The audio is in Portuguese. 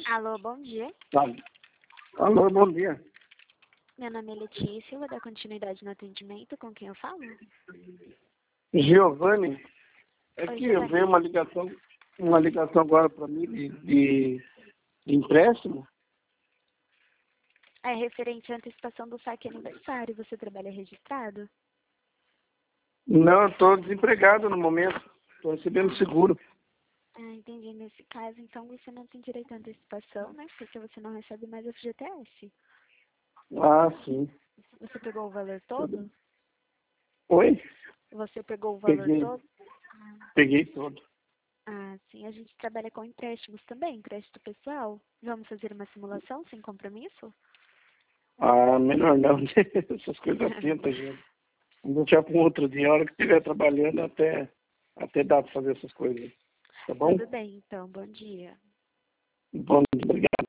Alô, bom dia. Tá. Alô, bom dia. Meu nome é Letícia, eu vou dar continuidade no atendimento. Com quem eu falo? Giovanni, é Oi, que Giovanni. veio uma ligação agora para mim de empréstimo. É referente à antecipação do saque aniversário. Você trabalha registrado? Não, estou desempregado no momento. Estou recebendo seguro. Ah, entendi. Nesse caso, então, você não tem direito à antecipação, né? Porque você não recebe mais o FGTS. Ah, sim. Você pegou o valor todo? Oi? Você pegou o valor todo? Peguei todo. Ah, sim. A gente trabalha com empréstimos também, empréstimo pessoal. Vamos fazer uma simulação sem compromisso? Ah, melhor não. Essas coisas tentam, gente. Vamos deixar para um outro dia, a hora que estiver trabalhando, até dá para fazer essas coisas. Tá bom? Tudo bem, então. Bom dia. Bom dia, obrigado.